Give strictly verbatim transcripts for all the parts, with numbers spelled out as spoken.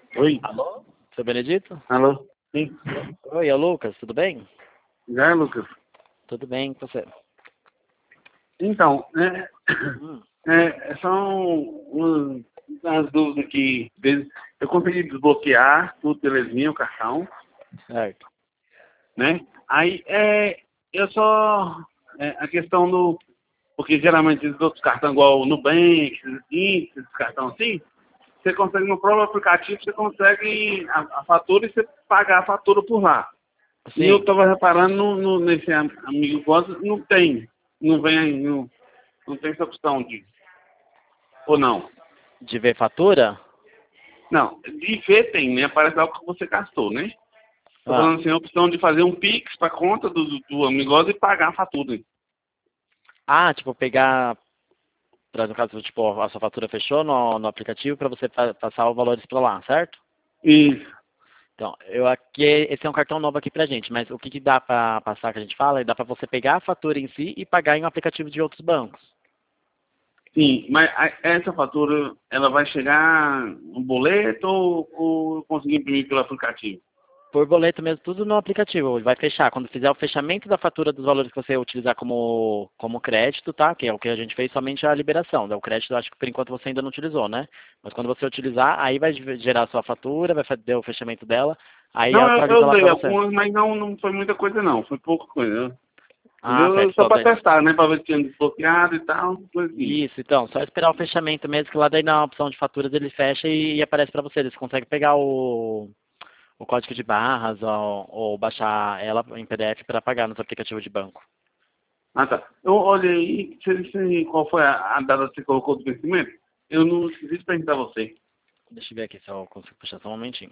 Oi. Alô? Seu Benedito? Alô? Sim. Oi, é o Lucas, tudo bem? Já, Lucas? Tudo bem com você? Então, é, Hum, é, são umas, umas dúvidas que vezes, eu consegui desbloquear tudo belezinha, o cartão, certo. né? Aí é, eu só. É, a questão do. Porque geralmente esses outros cartões, igual o Nubank, esses esses cartões assim, você consegue no próprio aplicativo, você consegue a, a fatura e você pagar a fatura por lá. E eu Sim, estava reparando no, no- nesse am- amigo Costa, não tem, não vem, não, não tem essa opção de, ou não. de ver fatura? Não, de ver tem, né? Aparece lá o que você gastou, né? Estou Ah, falando assim, a opção de fazer um Pix para conta do, do, do amigoso e pagar a fatura. ah tipo, pegar, pra, no caso, tipo, a sua fatura fechou no, no aplicativo para você pa- passar os valores para lá, certo? Isso, Então, eu aqui, esse é um cartão novo aqui pra gente, mas o que, que dá para passar que a gente fala, é dá para você pegar a fatura em si e pagar em um aplicativo de outros bancos. sim, mas a- essa fatura, ela vai chegar no boleto ou, ou conseguir imprimir pelo aplicativo? Por boleto mesmo, tudo no aplicativo. Ele vai fechar. Quando fizer o fechamento da fatura dos valores que você utilizar como, como crédito, tá? Que é o que a gente fez somente a liberação. O crédito, eu acho que por enquanto você ainda não utilizou, né? Mas quando você utilizar, aí vai gerar a sua fatura, vai fazer o fechamento dela, aí Não, eu, atualiza eu lá usei pra você. algumas, mas não, não foi muita coisa não, foi pouca coisa. Ah, Entendeu? certo. Só Então, para daí- testar, né? Para ver se tinha desbloqueado e tal, coisa assim. isso, então. Só esperar o fechamento mesmo, que lá daí na opção de faturas ele fecha e, e aparece pra você. Você consegue pegar o, o código de barras ou, ou baixar ela em P D F para pagar nos aplicativos de banco. Ah, tá. Eu olhei, se, se, qual foi a, a data que você colocou do vencimento? Eu não esqueci de perguntar a você. Deixa eu ver aqui se eu consigo puxar só um momentinho.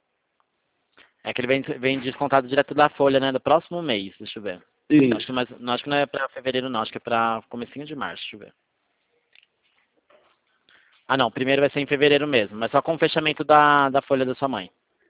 É que ele vem, vem descontado direto da folha, né? Do próximo mês, deixa eu ver. Acho Isso. que, mas, não, acho que não é pra fevereiro, não. Acho que é pra comecinho de março, deixa eu ver. Ah, não. Primeiro vai ser em fevereiro mesmo. Mas só com o fechamento da, da folha da sua mãe.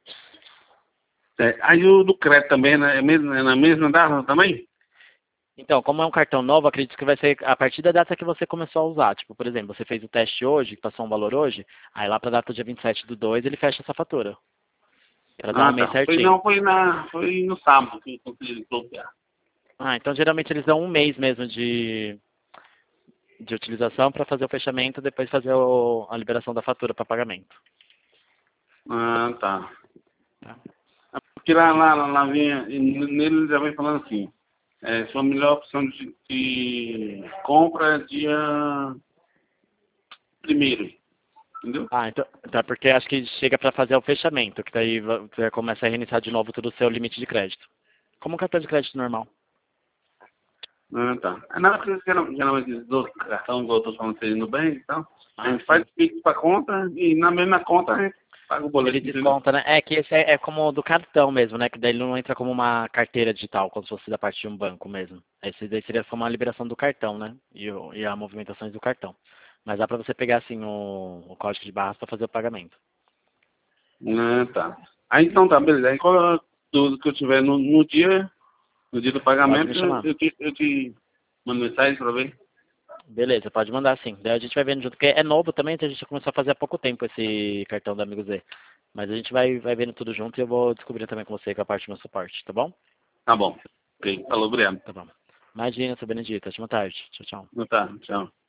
É, aí o do crédito também, né? É, mesmo, é na mesma data também? Então, como é um cartão novo, acredito que vai ser a partir da data que você começou a usar. Tipo, por exemplo, você fez o teste hoje, passou um valor hoje, aí lá pra data dia vinte e sete do dois ele fecha essa fatura. Pra dar um Ah, mês tá. Foi, certinho. não, foi, na, foi no sábado que eu consegui desbloquear. Ah, então geralmente eles dão um mês mesmo de, de utilização para fazer o fechamento, depois fazer o- a liberação da fatura para pagamento. Ah, tá. Tá? Porque lá, lá, lá, lá vinha, e nele ele já vem falando assim, é, sua melhor opção de, de compra é dia primeiro, entendeu? Ah, então, tá, porque acho que chega para fazer o fechamento, que daí va- você começa a reiniciar de novo todo o seu limite de crédito. Como um cartão de crédito normal. Ah, tá. É nada porque geral- geralmente esses outros cartões, igual eu tô falando vocês no bem, então, a Ah, gente faz sim. o Pix pra conta e na mesma conta a gente paga o Ele boleto, entendeu? desconta, né? É que esse é, é como o do cartão mesmo, né? Que daí ele não entra como uma carteira digital, como se fosse da parte de um banco mesmo. Esse daí seria só uma liberação do cartão, né? E, o- e a movimentações do cartão. Mas dá para você pegar, assim, o, o código de barras para fazer o pagamento. Ah, tá. Aí então tá, beleza. Aí qual a dúvida que eu tiver no, no dia, no dia do Pode me pagamento, chamar. eu te, eu te mando mensagem pra ver. Beleza, pode mandar sim. Daí a gente vai vendo junto, porque é novo também, então a gente começou a fazer há pouco tempo esse cartão do Amigo Z. Mas a gente vai, vai vendo tudo junto e eu vou descobrir também com você com a parte do meu suporte, tá bom? Tá bom. Ok. Falou, obrigado. Tá bom. Imagina, seu Benedito. Ótima tarde. Tchau, tchau. Não tá, tchau.